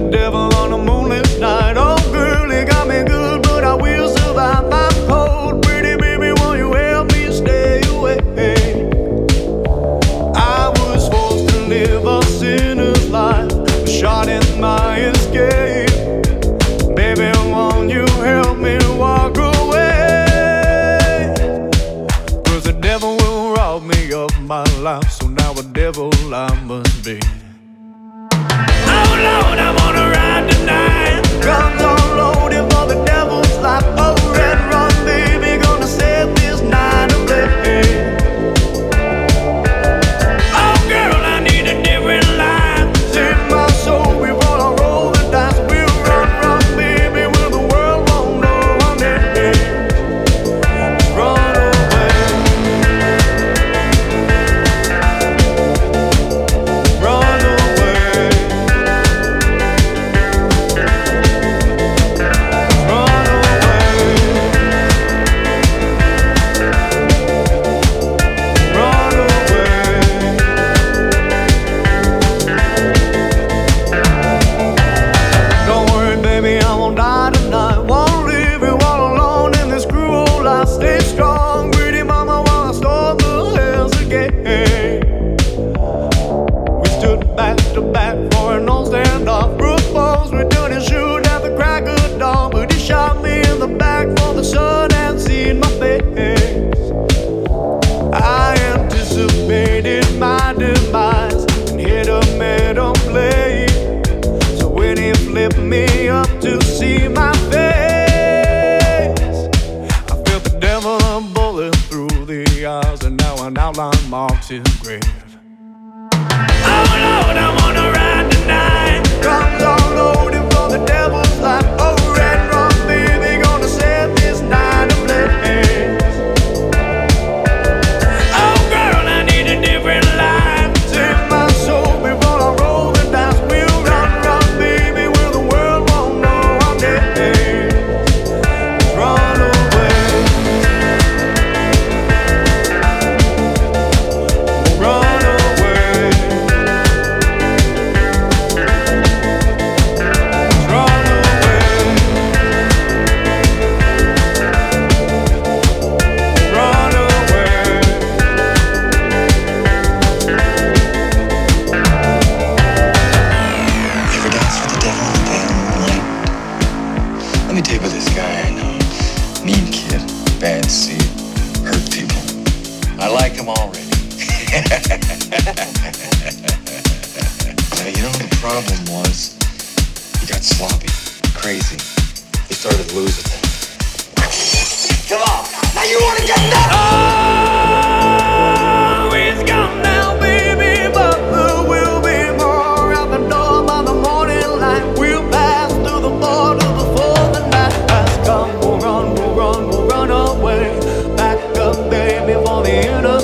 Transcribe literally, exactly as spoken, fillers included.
devil on a moonlit night. Oh girl, you got me good, but I will survive. I'm cold, pretty baby, won't you help me stay away? I was forced to live a sinner's life, a shot in my escape. Baby, won't you help me walk away? Cause the devil will rob me of my life, so now a devil I must be. Oh Lord, I wanna ride tonight. Guns all loaded for the devil's life. Oh, red rum, baby, gonna set this night ablaze. Oh girl, I need a different life. Save my soul before I roll the dice. We'll run, run, baby, where the world won't know I'm dead. Just run away. Run away. Run away. Run away. Don't worry, baby, I won't die tonight. Won't leave you all alone in this cruel life. Stay strong, pretty mama, while I storm the hills again. We stood back to back for an old standoff. Proposed we didn't shoot at the crack of dawn, but he shot me in the back for the sun had seen my face. I anticipated my demise and hit a metal plate. So when he flipped me up to see my face, I felt the devil a bullet through the eyes, and now an outline marks his grave. Oh Lord, I wanna ride tonight. Guns all loaded for the devil's life. Oh, red rum, baby, gonna set this night ablaze. Oh girl, I need a different life. Save my soul before I roll the dice. We'll run, run, baby, where the world won't know I'm dead. Run away. Run away. Run away. Run away. You ever dance with the devil in the pale moonlight? Let me tell you about this guy I know. Mean kid, bad seed, hurt people. I like him already. Now, you know what the problem was? He got sloppy, crazy. He started losing it. Come on, now you want to get nuts! Oh, he's gone now, baby, but there will be more out the door by the morning light. We'll pass through the border before the night has come. We'll run, we'll run, we'll run away. Back up, baby, for the end of